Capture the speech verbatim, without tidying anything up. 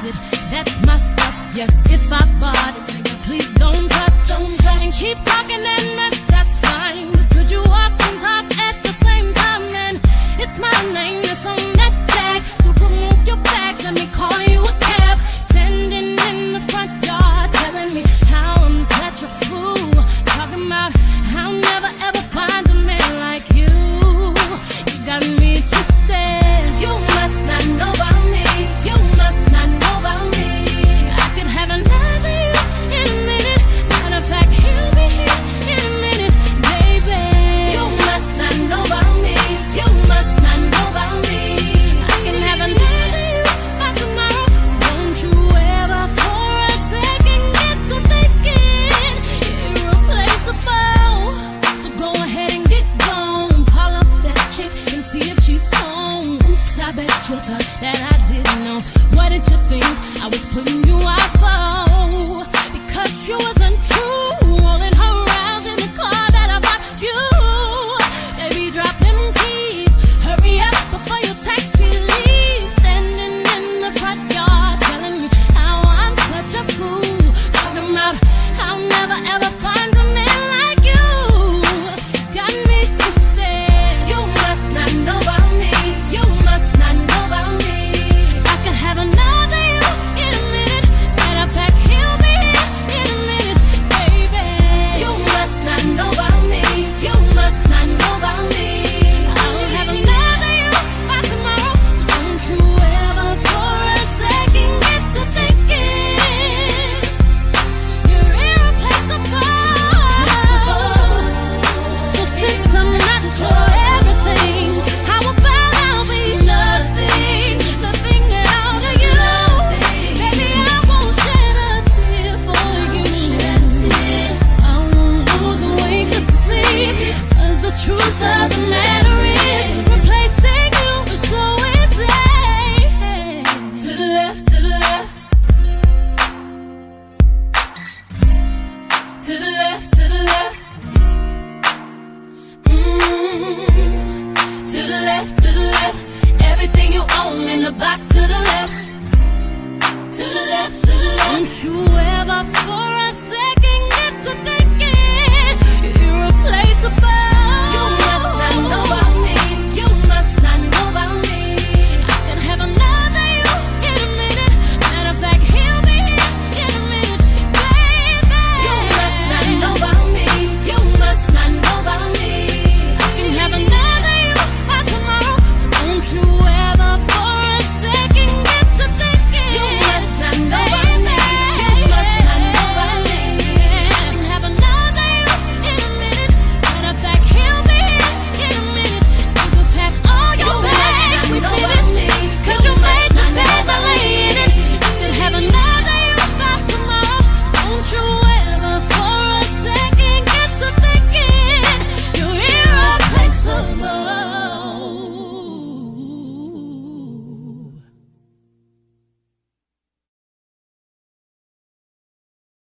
it. That's my stuff. Yes, if I bought it, please don't touch. Don't touch. And keep talking and mess. That's fine. But could you walk and talk at the same time? And it's my name that's on that tag. So remove your bag. Let me call you a cab. Standing in the front yard, telling me how I'm such a fool. Talking about I'll never ever find a man like you. You got me twisted. You must not know about me. You must not know about me. I could have another you in a minute. Matter of fact, he'll be here in a minute, baby. You must not know about me. You must not know about me. I can have another you by tomorrow. So don't you ever for a second get to thinking irreplaceable. So go ahead and get gone. Call up that chick and see if she's home. Oops, I bet you're the